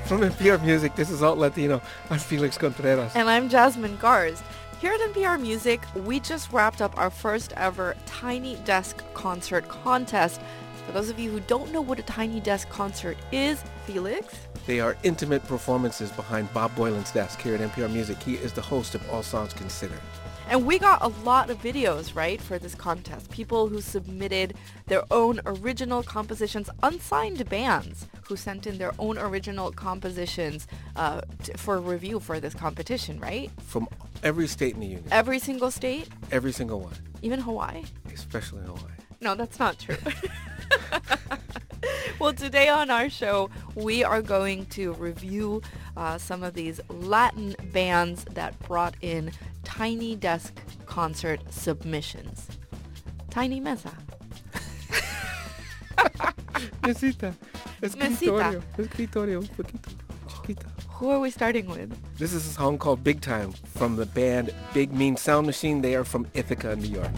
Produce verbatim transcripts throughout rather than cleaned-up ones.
From N P R Music, this is Alt Latino. I'm Felix Contreras. And I'm Jasmine Garz. Here at N P R Music, we just wrapped up our first ever Tiny Desk Concert contest. For those of you who don't know what a Tiny Desk concert is, Felix? They are intimate performances behind Bob Boylan's desk here at N P R Music. He is the host of All Songs Considered. And we got a lot of videos, right, for this contest. People who submitted their own original compositions, unsigned bands who sent in their own original compositions uh, t- for review for this competition, right? From every state in the union. Every single state? Every single one. Even Hawaii? Especially Hawaii. No, that's not true. Well, today on our show, we are going to review uh, some of these Latin bands that brought in Tiny Desk concert submissions. Tiny Mesa. Mesita. Mesita. Escritorio. Un poquito. Chiquita. Who are we starting with? This is a song called Big Time from the band Big Mean Sound Machine. They are from Ithaca, New York.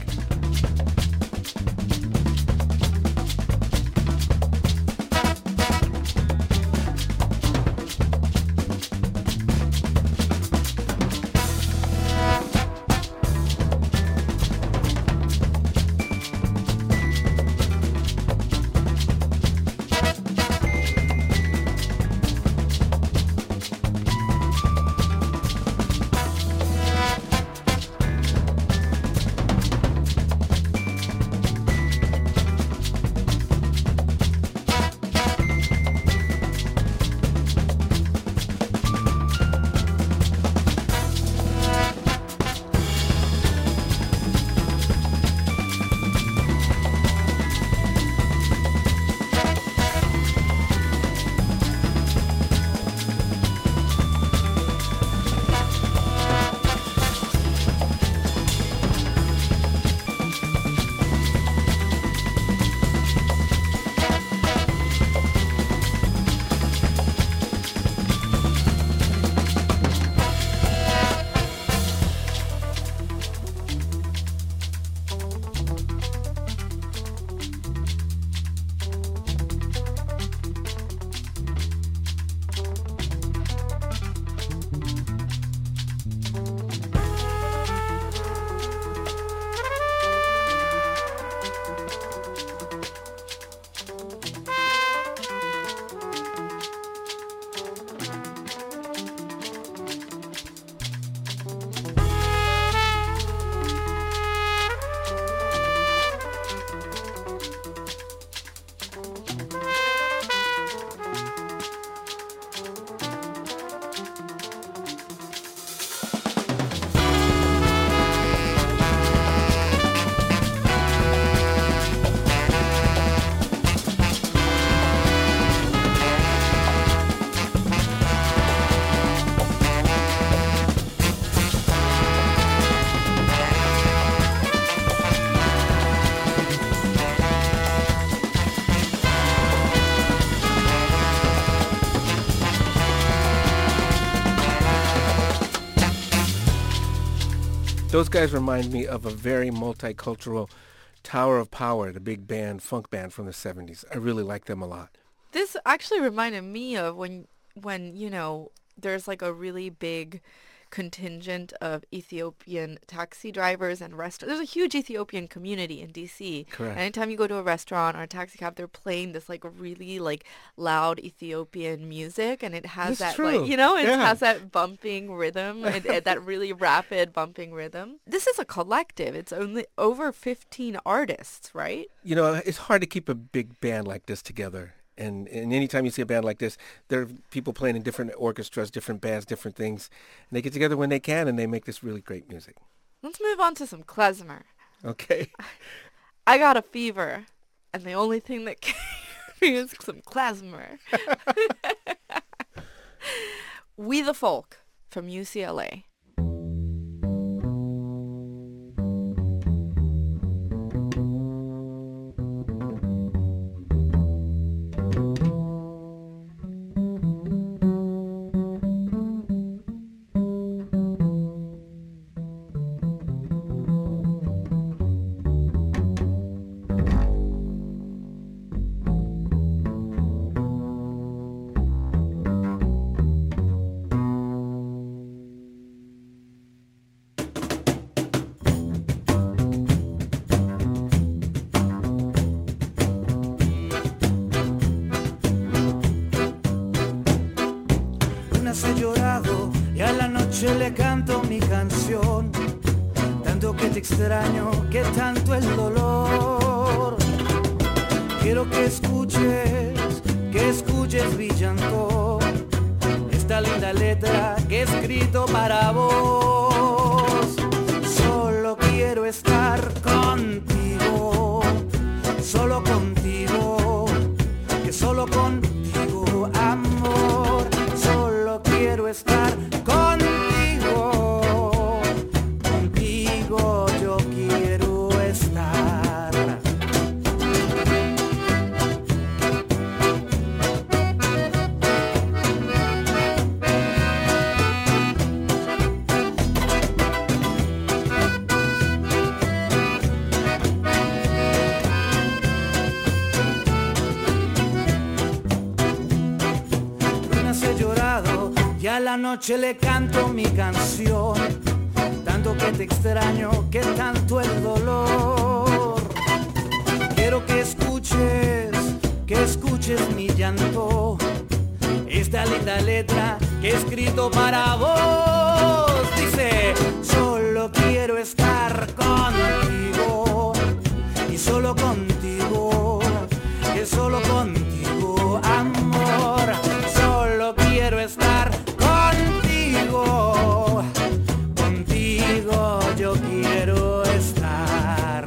Those guys remind me of a very multicultural Tower of Power, the big band, funk band from the seventies. I really like them a lot. This actually reminded me of when, when you know, there's like a really big contingent of Ethiopian taxi drivers and restaurants. There's a huge Ethiopian community in D C. Correct. And anytime you go to a restaurant or a taxi cab, they're playing this like really like loud Ethiopian music, and it has That's that true. like, you know, it Yeah. has that bumping rhythm, it, it- that really rapid bumping rhythm. This is a collective. It's only over fifteen artists, right? You You know, it's hard to keep a big band like this together. And, and anytime you see a band like this, there are people playing in different orchestras, different bands, different things. And they get together when they can, and they make this really great music. Let's move on to some klezmer. Okay? I got a fever, and the only thing that came me is some klezmer. We the Folk from U C L A. le canto mi canción, tanto que te extraño, que tanto el dolor. Quiero que escuches, que escuches mi llanto, esta linda letra que he escrito para vos. Solo quiero estar contigo, solo contigo, que solo contigo, amor. Solo quiero estar contigo, contigo yo quiero estar. A la noche le canto mi canción, tanto que te extraño, que tanto el dolor. Quiero que escuches, que escuches mi llanto, esta linda letra que he escrito para vos. Dice, solo quiero estar contigo, y solo contigo, que solo contigo, amor. Solo quiero estar contigo, contigo yo quiero estar.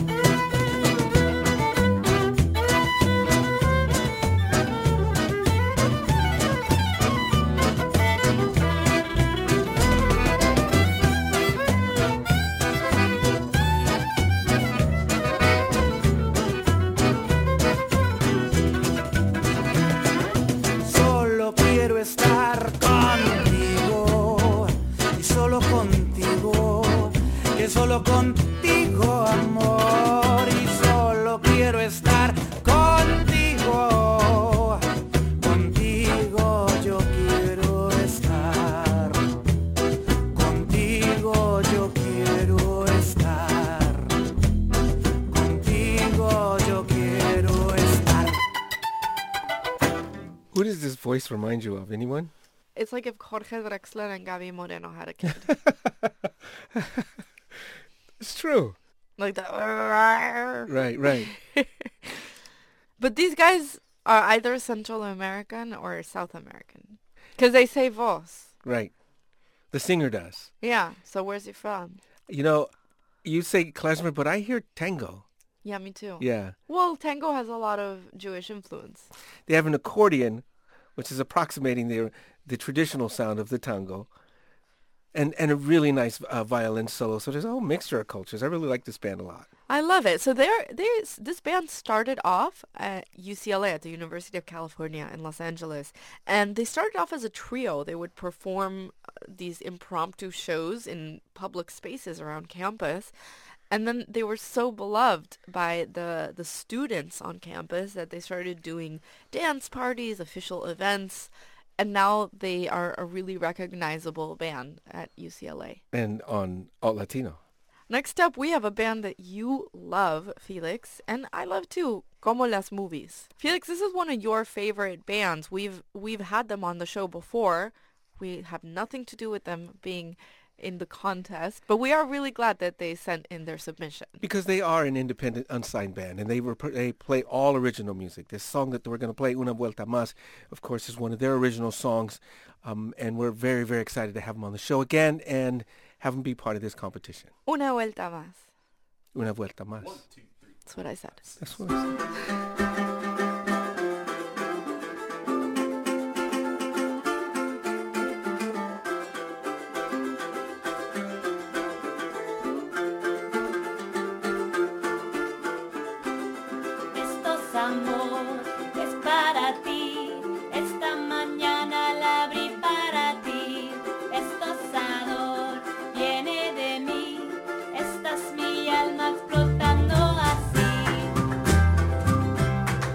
Solo quiero estar contigo, y solo contigo, que solo contigo, amor. Y solo quiero estar contigo, contigo yo quiero estar, contigo yo quiero estar, contigo yo quiero estar. Who does this voice remind you of? Anyone? It's like if Jorge Drexler and Gaby Moreno had a kid. It's true. Like that. Right, right. But these guys are either Central American or South American. Because they say voz. Right. The singer does. Yeah. So where's he from? You know, you say klezmer, but I hear tango. Yeah, me too. Yeah. Well, tango has a lot of Jewish influence. They have an accordion, which is approximating the the traditional sound of the tango, and and a really nice uh, violin solo. So there's a whole mixture of cultures. I really like this band a lot. I love it. So they're, they're, this band started off at U C L A, at the University of California in Los Angeles. And they started off as a trio. They would perform these impromptu shows in public spaces around campus. And then they were so beloved by the, the students on campus that they started doing dance parties, official events. And now they are a really recognizable band at U C L A. And on Alt Latino. Next up, we have a band that you love, Felix, and I love too, Como las Movies. Felix, this is one of your favorite bands. We've we've had them on the show before. We have nothing to do with them being in the contest, but we are really glad that they sent in their submission. Because they are an independent, unsigned band, and they were they play all original music. This song that we're going to play, Una Vuelta Más, of course, is one of their original songs, um, and we're very, very excited to have them on the show again and have them be part of this competition. Una Vuelta Más. Una Vuelta Más. One, two, three. That's what I said. That's what I said. Amor, es para ti, esta mañana la abrí para ti, es gozador, viene de mí, esta es mi alma explotando así.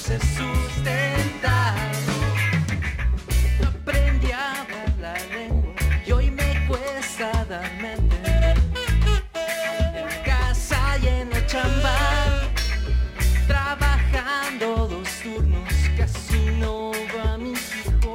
años he sustentado. Aprendí a hablar la lengua y hoy me cuesta darme a entender. En la casa y en la chamba, trabajando dos turnos, casi no va mi hijo.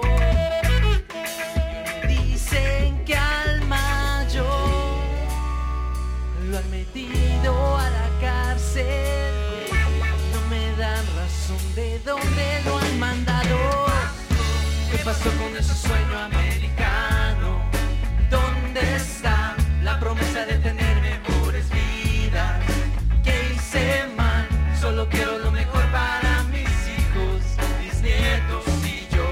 Dicen que al mayor lo han metido a la cárcel. No me dan razón de dónde lo han mandado. ¿Qué pasó con ese sueño americano? ¿Dónde está la promesa de tener mejores vidas? ¿Qué hice mal? Solo quiero lo mejor para mis hijos, mis nietos y yo.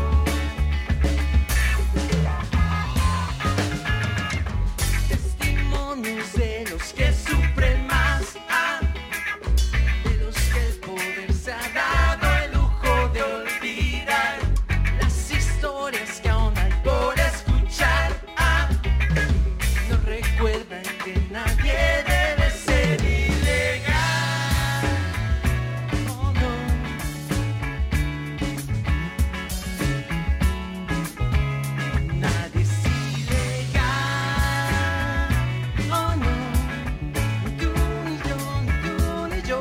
Testimonios de los que sufren más, ah, de los que el poder se ha dado el lujo de olvidar, las historias que aún hay por escuchar, ah, no recuerdan que nadie debe ser ilegal. Oh, no. Nadie es ilegal. Oh, no. Ni tú, ni yo, ni tú, ni yo.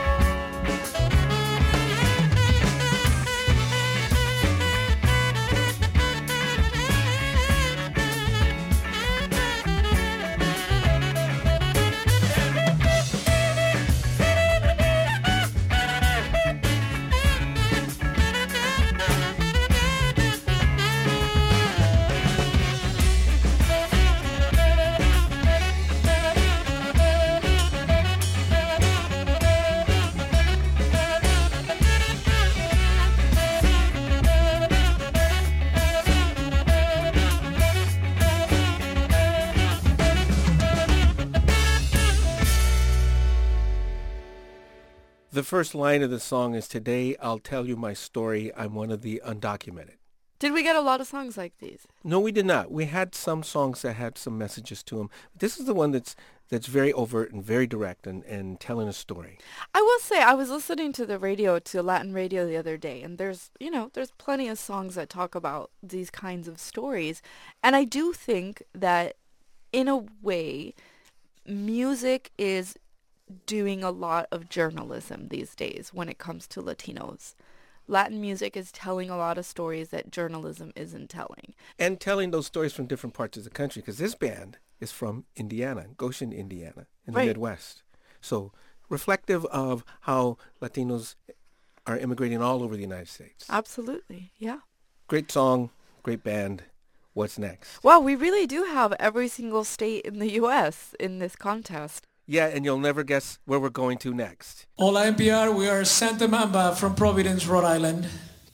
The first line of the song is, "Today I'll tell you my story. I'm one of the undocumented." Did we get a lot of songs like these? No, we did not. We had some songs that had some messages to them. This is the one that's that's very overt and very direct and, and telling a story. I will say, I was listening to the radio, to Latin radio the other day, and there's, you know, there's plenty of songs that talk about these kinds of stories. And I do think that, in a way, music is doing a lot of journalism these days when it comes to Latinos. Latin music is telling a lot of stories that journalism isn't telling. And telling those stories from different parts of the country, because this band is from Indiana, Goshen, Indiana, in the Right. Midwest. So reflective of how Latinos are immigrating all over the United States. Absolutely, yeah. Great song, great band. What's next? Well, we really do have every single state in the U S in this contest. Yeah, and you'll never guess where we're going to next. Hola N P R, we are Santa Mamba from Providence, Rhode Island.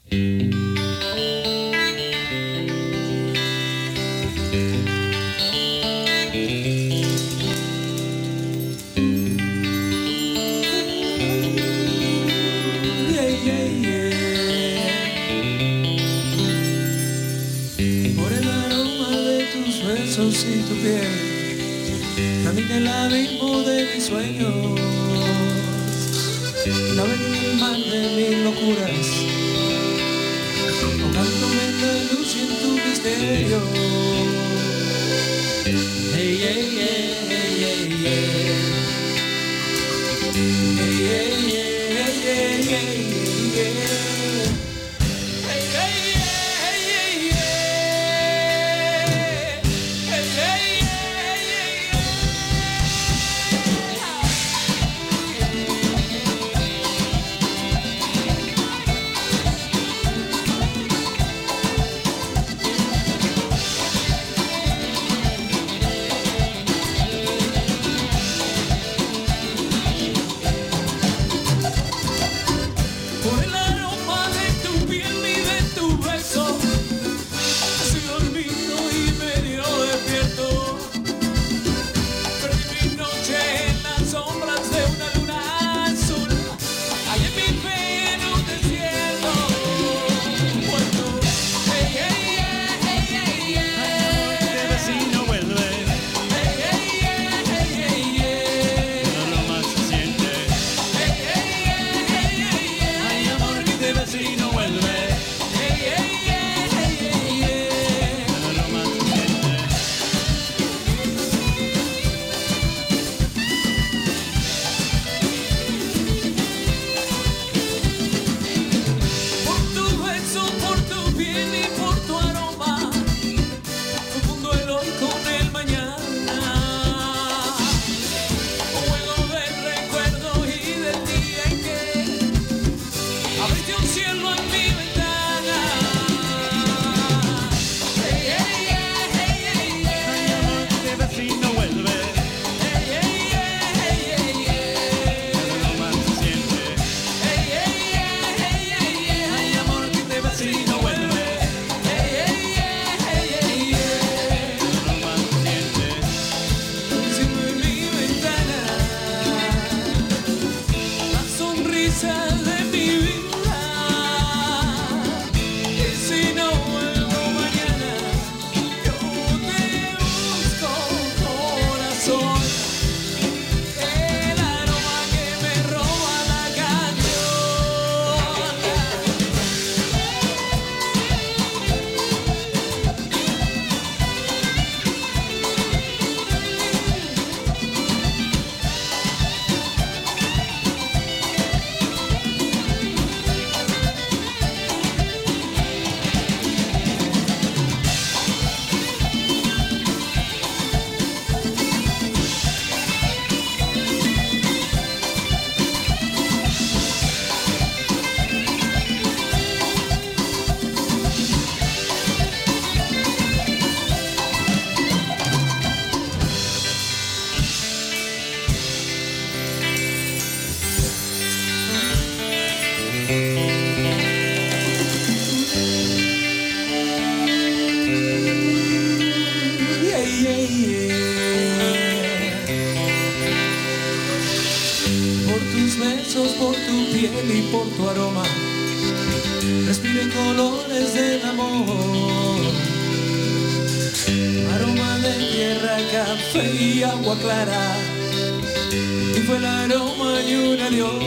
Yeah, yeah, yeah. Por el aroma de tus besos y tu piel, camina el abismo de mis sueños, navego en el mar de mis locuras, ahogándome en la luz y en tu misterio. Hey, hey, hey, hey, hey, hey. Hey, hey, hey, hey, hey, hey, hey. Hey, hey, hey, hey, hey. Hey, hey, hey, hey, hey. Por tu piel y por tu aroma, respire colores del amor, aroma de tierra, café y agua clara, y fue el aroma de un adiós.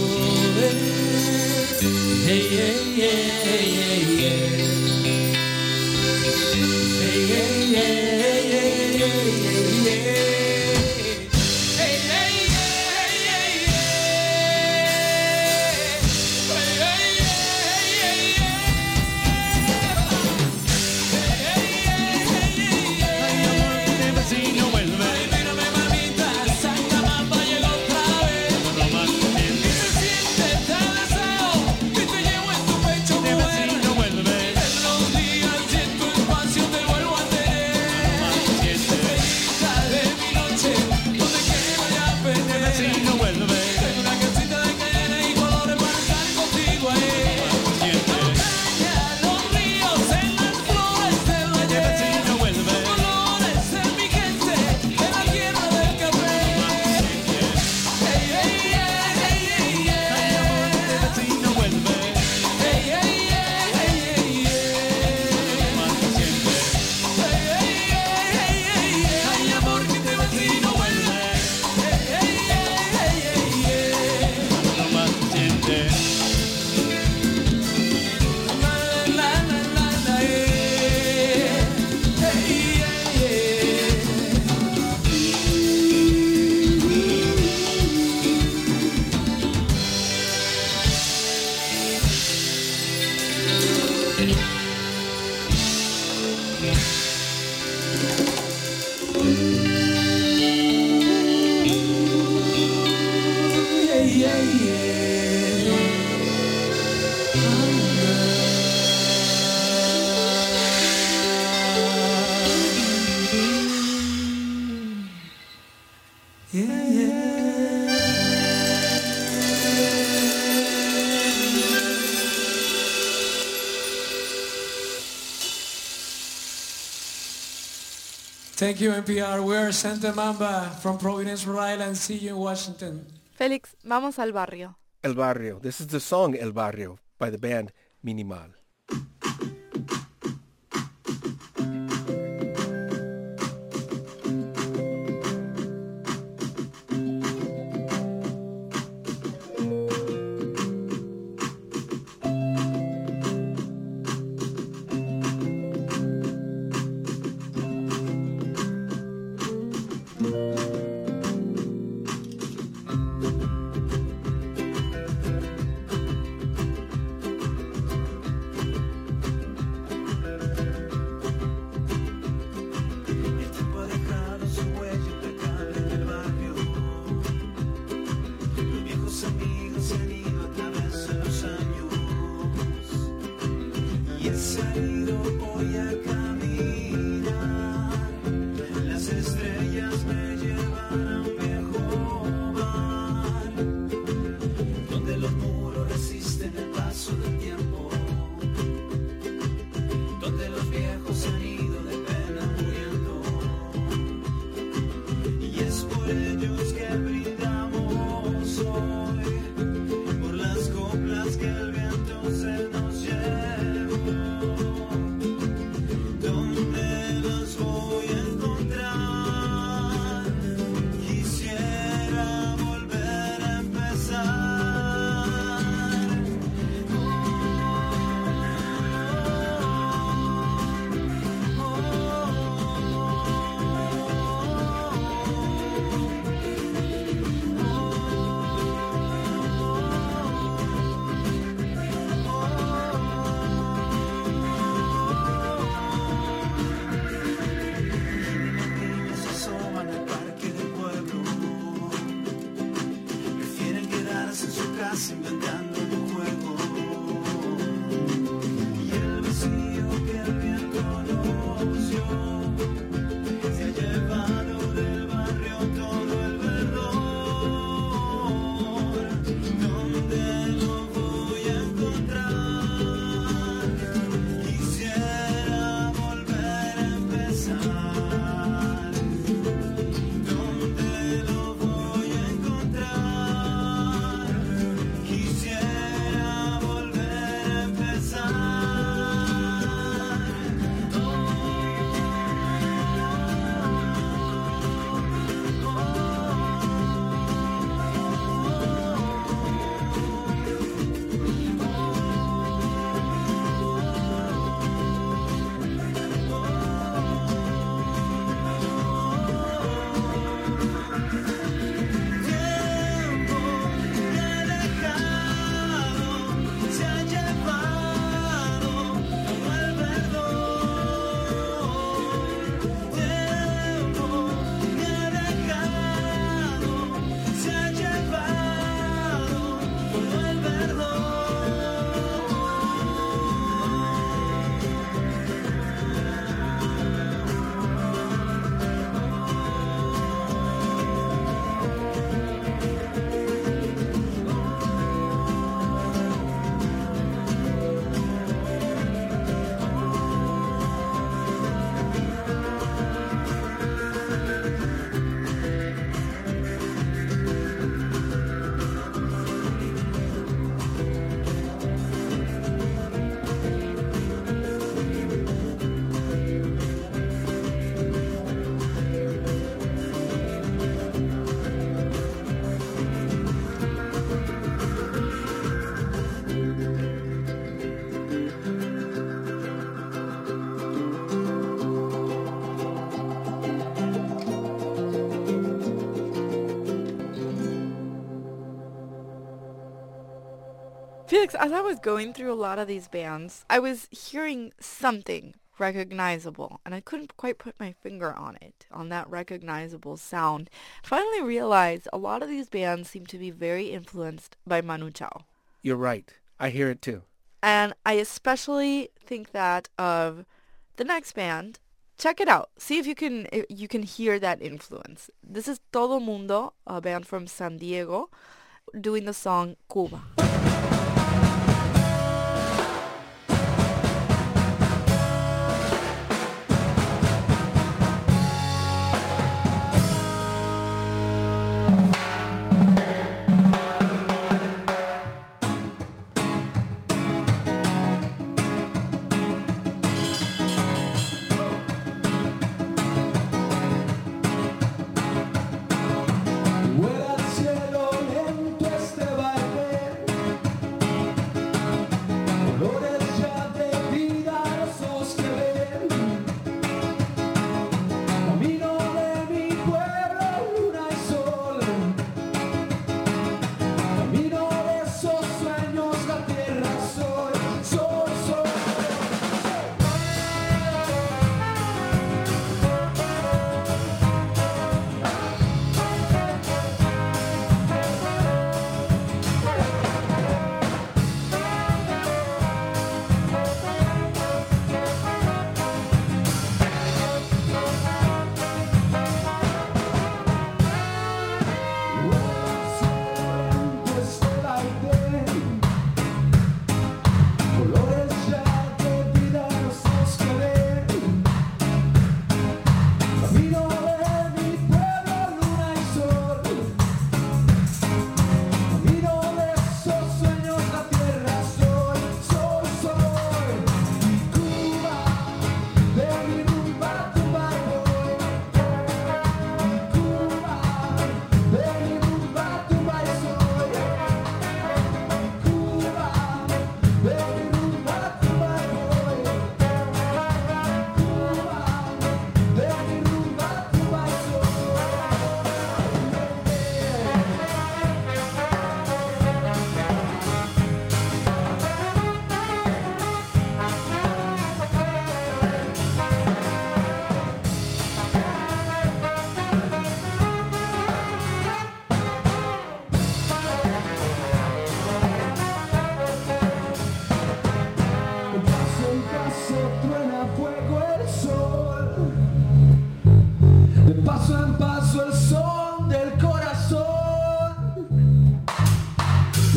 Hey, hey, hey, hey, hey, hey. Hey, hey, hey, hey, hey, hey, hey. Thank you, N P R. We're Santa Mamba from Providence, Rhode Island. See you in Washington. Félix, vamos al barrio. El Barrio. This is the song El Barrio by the band Minimal. Por estás inventando tu juego. Y el vacío que el viento roció se ha llevado del barrio todo el verdor. ¿Dónde lo voy a encontrar? Quisiera volver a empezar. ¿Dónde lo voy a encontrar? Quisiera volver a empezar. Tiempo me ha dejado, se ha llevado todo el verdor. Tiempo me ha dejado, se ha llevado todo el verdor. Felix, as I was going through a lot of these bands, I was hearing something recognizable, and I couldn't quite put my finger on it, on that recognizable sound. Finally realized a lot of these bands seem to be very influenced by Manu Chao. You're right. I hear it too. And I especially think that of the next band. Check it out. See if you can if you can hear that influence. This is Todo Mundo, a band from San Diego, doing the song Cuba. Vuela al cielo lento este baile.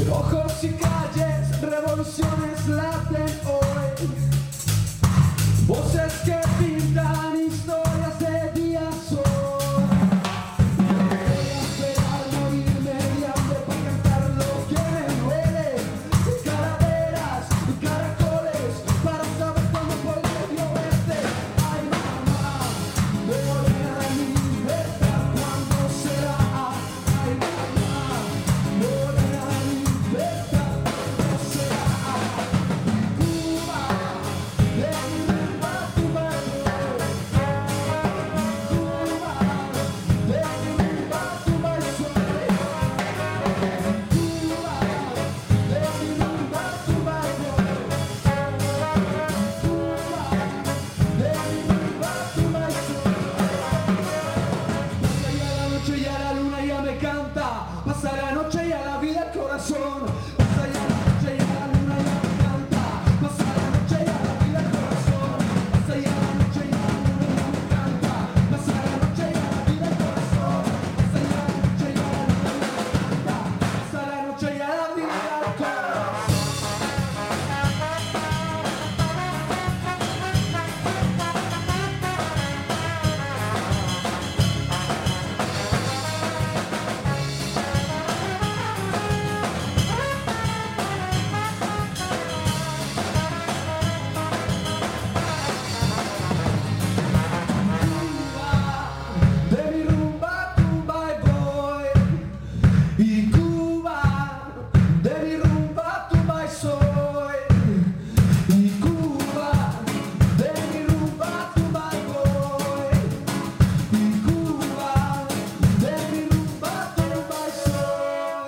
Ojos y calles, revoluciones laten hoy. Voces que pintan historias de días hoy. Yo voy a esperar morirme de hambre para cantar lo que me duele. Y calaveras y caracoles para saber cómo poder yo verte. Ay mamá, me voy a la libertad, ¿cuándo será? Ay mamá, me voy a la libertad, ¿cuándo será? Cuba, de mi rumba tu baile. Cuba, de mi rumba tu baile. Cuba, de mi rumba tu baile. Cuba, de mi rumba tu baile. Pasa ya la noche y a la luna ya me canta. Pasa la noche y a la vida el corazón. Pasa ya la noche y a la luna ya me canta. Pasa la noche y a la vida el corazón. Pasa ya la noche y a la luna ya me canta. Pasa la noche y a la vida el corazón. Pasa ya la noche y a la luna ya me canta. Pasa la noche y a la vida el corazón. De mi rumba tumba y voy. Y Cuba, de mi rumba tumba y soy. Y Cuba, de mi rumba tumba y voy. Y Cuba, de mi rumba tumba y soy.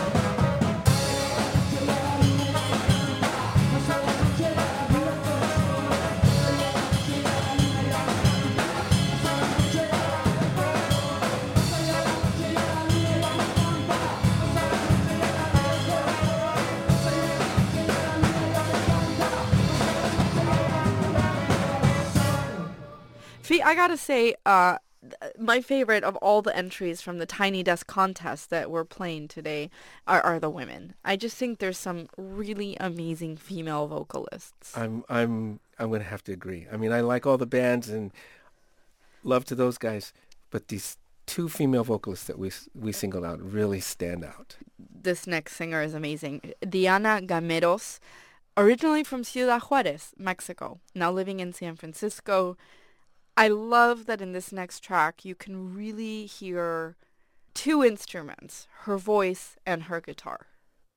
Pasa la noche y a la vida el corazón. Pasa la noche y a la luna ya me canta. Pasa la noche y a la vida el corazón. Pasa ya la noche y a la luna ya me canta. Pasa la noche y a la vida el corazón. Pasa ya la noche y a la luna ya me canta. Pasa la noche y a la luna ya me canta. Fee, I gotta say, uh, th- my favorite of all the entries from the Tiny Desk contest that we're playing today are, are the women. I just think there's some really amazing female vocalists. I'm I'm I'm gonna have to agree. I mean, I like all the bands and love to those guys, but these two female vocalists that we s- we singled out really stand out. This next singer is amazing. Diana Gameros, originally from Ciudad Juarez, Mexico, now living in San Francisco. I love that in this next track you can really hear two instruments, her voice and her guitar.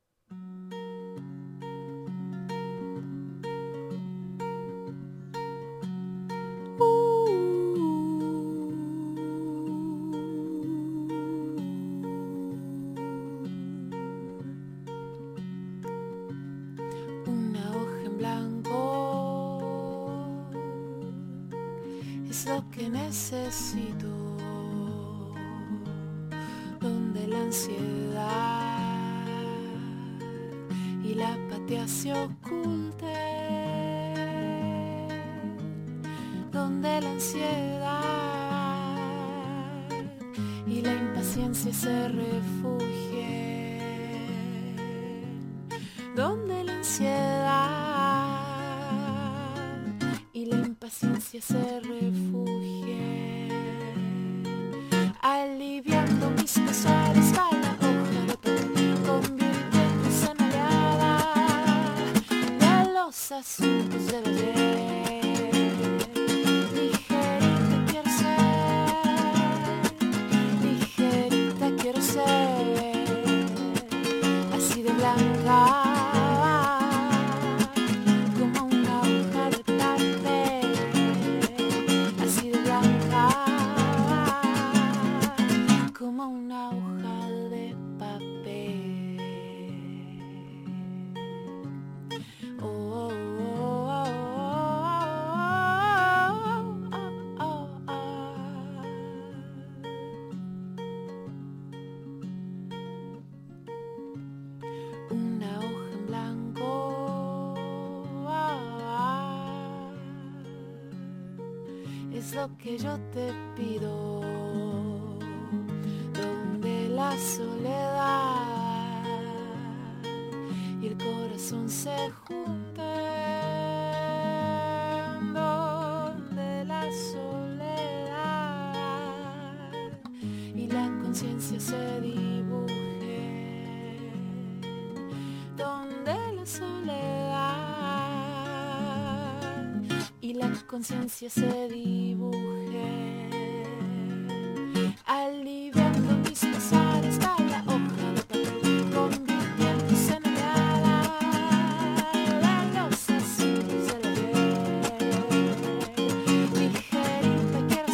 Una hoja en blanco es lo que necesito, donde la ansiedad y la apatía se oculten, donde la ansiedad y la impaciencia se refugien, donde la ansiedad y la impaciencia se refugien, aliviando mis pesares va la hoja de papel, convirtiéndose en aliada de los asuntos del ayer. Ligerita quiero ser, ligerita quiero ser, así de blanca como una hoja de papel, así de blanca como una hoja de papel. Oh, oh, oh, oh, oh, oh, oh. Una hoja en blanco es lo que yo te pido, donde la soledad y el corazón se junten, donde la soledad y la conciencia se dibujen, donde la soledad y la conciencia se dibujen, aliviando mis pesares hasta la hoja de papel, convirtiéndose en helada la losa azul de la piel. Ligerita quiero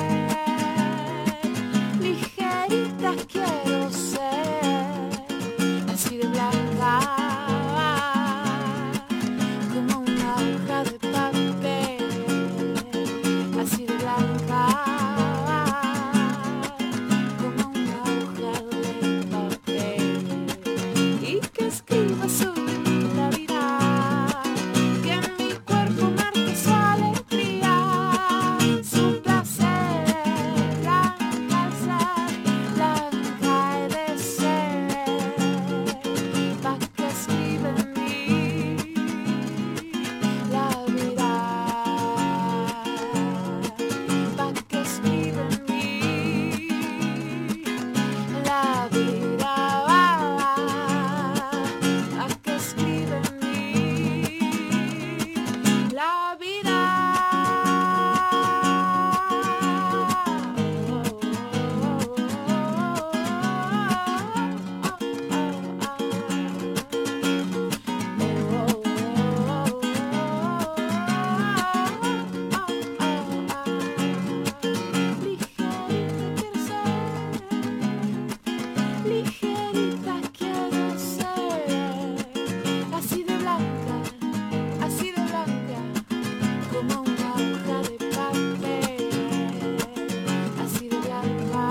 ser, ligerita quiero ser, así de blanca como una hoja de papel, así de blanca como una hoja de papel, y que escriba sobre mí la vida, que en mi cuerpo marque su alegría, su placer, blanca al ser, blanca he de ser, pa' que escriba en mí la vida, pa' que escriba en mí la vida, pa' que escriba en mí la vida. Ligerita quiero ser, ligerita quiero ser, así de blanca, así de blanca como una hoja de papel, así de blanca.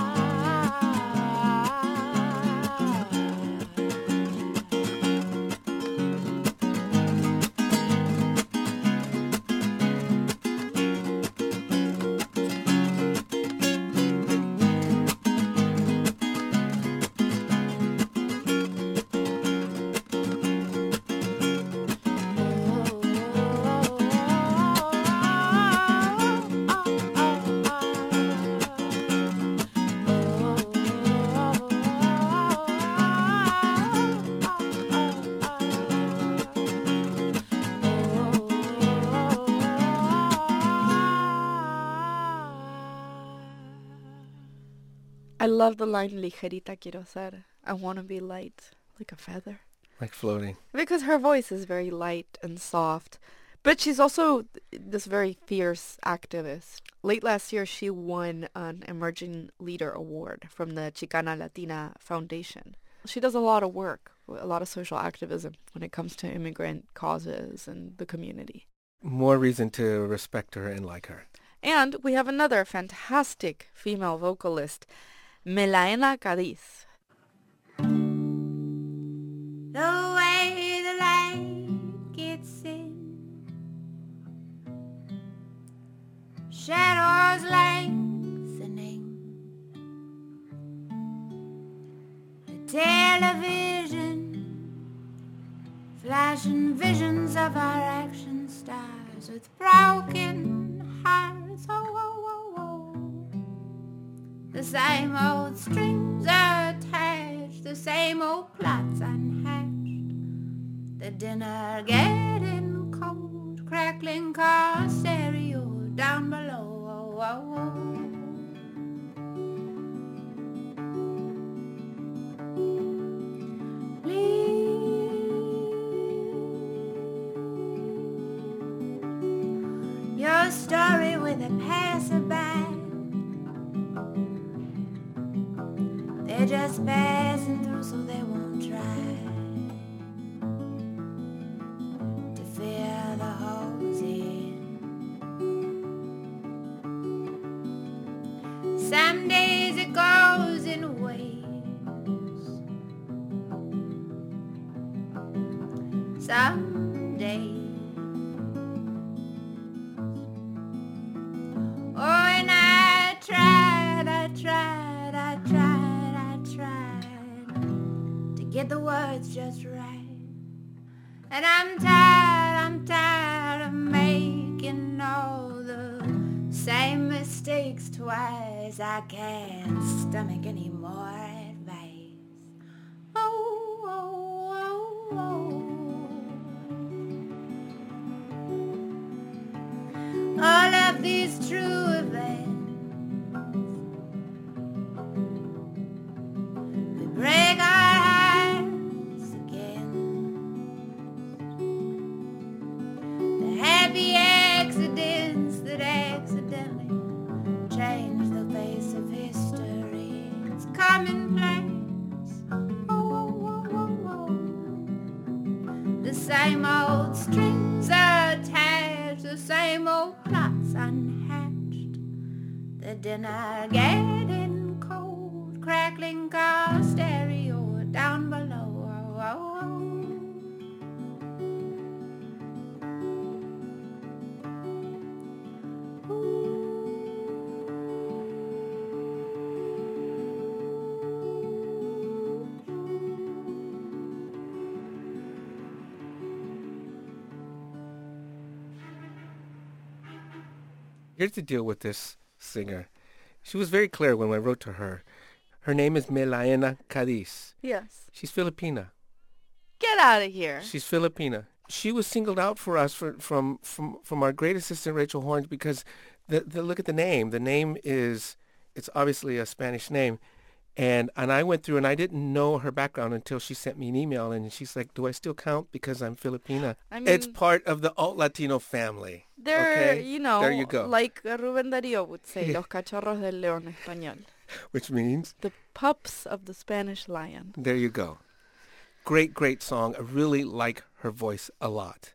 I love the line ligerita quiero ser. I want to be light, like a feather. Like floating. Because her voice is very light and soft. But she's also this very fierce activist. Late last year, she won an Emerging Leader Award from the Chicana Latina Foundation. She does a lot of work, a lot of social activism when it comes to immigrant causes and the community. More reason to respect her and like her. And we have another fantastic female vocalist, Melaena Cadiz. The way the light gets in, shadows lengthening, the television flashing visions of our action stars with broken hearts. Oh, oh, oh, oh. The same old strings attached, the same old plots unhatched, the dinner getting cold, crackling car stereo down below. Oh, oh, oh. Leave your story with a passerby. They're just passing through, so they won't try to fill the holes in. Some days it goes in waves, some days. Oh, and I tried, I tried, I tried, I tried to get the words just right. And I'm tired, I'm tired of making all the same mistakes twice. I can't stomach any more advice. Oh, oh, oh, oh. All of these true events, we break our hearts again. The happy accidents that accidentally change the face of history. It's commonplace. Oh, oh, oh, oh, oh. The same old strings are attached, the same old plots unhatched. The dinner getting cold, crackling car stereo down below. Oh, oh, oh. Here's the deal with this singer. She was very clear when I wrote to her. Her name is Melaena Cadiz. Yes. She's Filipina. Get out of here. She's Filipina. She was singled out for us for, from, from, from our great assistant, Rachel Horns, because the, the look at the name. The name is, it's obviously a Spanish name. And and I went through and I didn't know her background until she sent me an email. And she's like, do I still count because I'm Filipina? I mean, it's part of the alt Latino family. They're, okay? you know, there you go. like Rubén Darío would say, los cachorros del león español. Which means? The pups of the Spanish lion. There you go. Great, great song. I really like her voice a lot.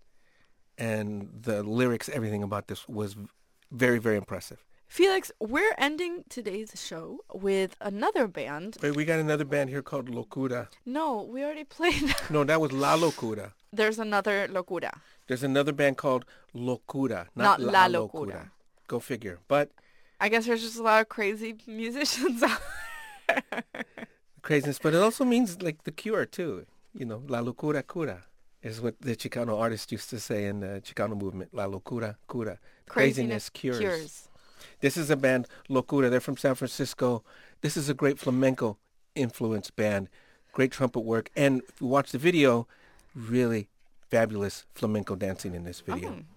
And the lyrics, everything about this was very, very impressive. Felix, we're ending today's show with another band. Wait, we got another band here called Locura. No, we already played. No, that was La Locura. There's another Locura. There's another band called Locura, Not not, La La, Locura. Locura. Go figure. But I guess there's just a lot of crazy musicians out there. craziness, but it also means like the cure too. You know, La Locura Cura is what the Chicano artists used to say in the Chicano movement. La Locura Cura. Craziness, Craziness cures. cures. This is a band, Locura. They're from San Francisco. This is a great flamenco influenced band. Great trumpet work. And if you watch the video, really fabulous flamenco dancing in this video. Oh.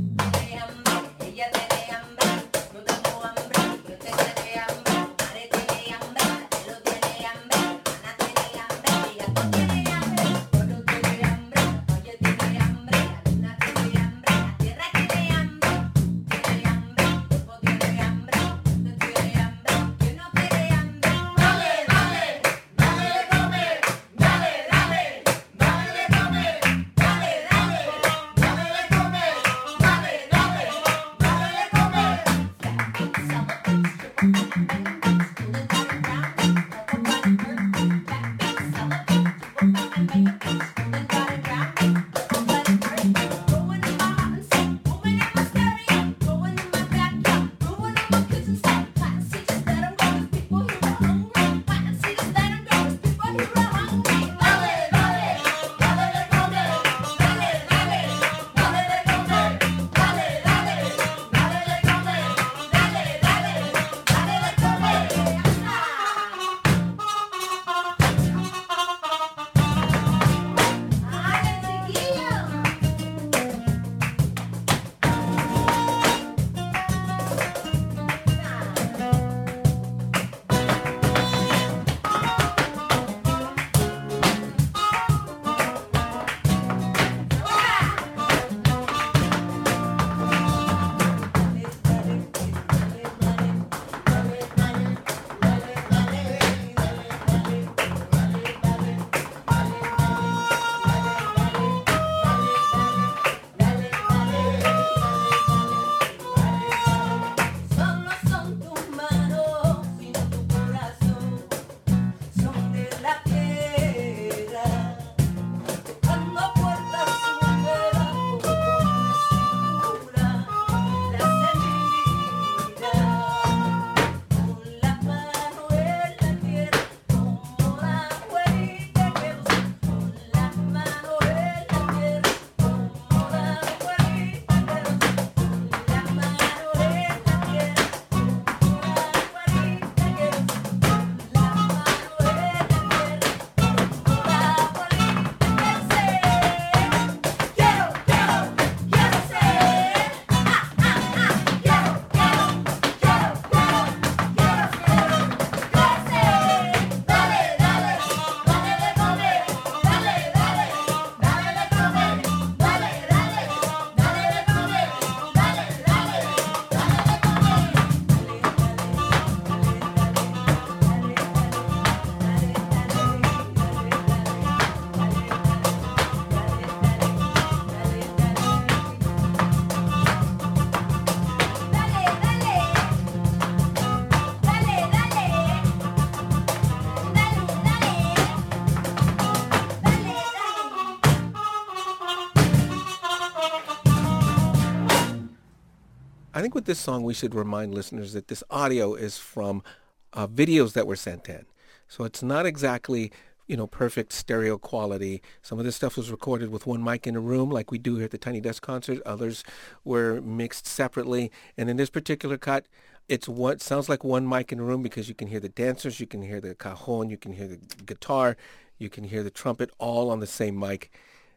Ella tiene hambre, no tengo hambre, yo te haré hambre, haré I think with this song, we should remind listeners that this audio is from uh, videos that were sent in. So it's not exactly, you know, perfect stereo quality. Some of this stuff was recorded with one mic in a room like we do here at the Tiny Desk concert. Others were mixed separately. And in this particular cut, it's what sounds like one mic in a room because you can hear the dancers, you can hear the cajon, you can hear the guitar, you can hear the trumpet all on the same mic.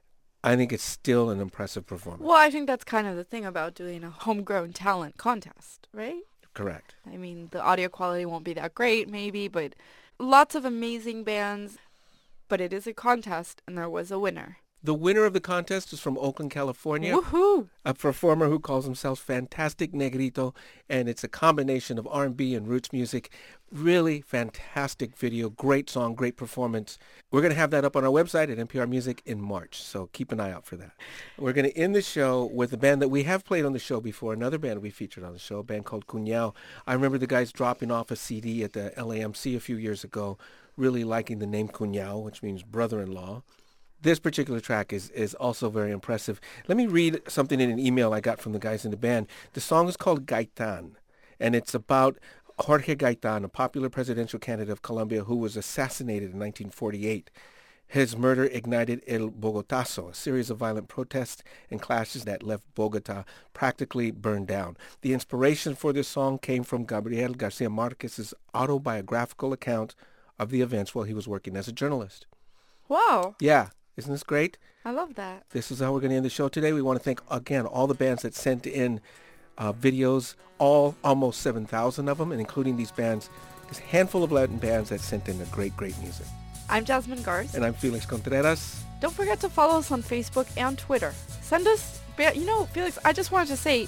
I think it's still an impressive performance. Well, I think that's kind of the thing about doing a homegrown talent contest, right? Correct. I mean, the audio quality won't be that great, maybe, but lots of amazing bands. But it is a contest, and there was a winner. The winner of the contest is from Oakland, California. Woohoo! A performer who calls himself Fantastic Negrito, and it's a combination of R and B and roots music. Really fantastic video, great song, great performance. We're going to have that up on our website at N P R Music in March, so keep an eye out for that. We're going to end the show with a band that we have played on the show before, another band we featured on the show, a band called Cunhao. I remember the guys dropping off a C D at the L A M C a few years ago, really liking the name Cunhao, which means brother-in-law. This particular track is, is also very impressive. Let me read something in an email I got from the guys in the band. The song is called Gaitan, and it's about Jorge Gaitan, a popular presidential candidate of Colombia who was assassinated in nineteen forty-eight. His murder ignited El Bogotazo, a series of violent protests and clashes that left Bogota practically burned down. The inspiration for this song came from Gabriel Garcia Marquez's autobiographical account of the events while he was working as a journalist. Wow. Yeah. Isn't this great? I love that. This is how we're going to end the show today. We want to thank, again, all the bands that sent in uh, videos, all almost seven thousand of them, and including these bands, this handful of Latin bands that sent in a great, great music. I'm Jasmine Garz. And I'm Felix Contreras. Don't forget to follow us on Facebook and Twitter. Send us, you know, Felix, I just wanted to say,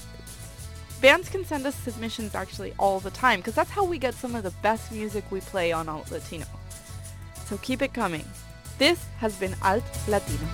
bands can send us submissions actually all the time, because that's how we get some of the best music we play on Alt Latino. So keep it coming. This has been Alt Latino.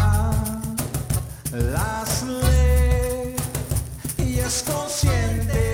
Las leyes conscientes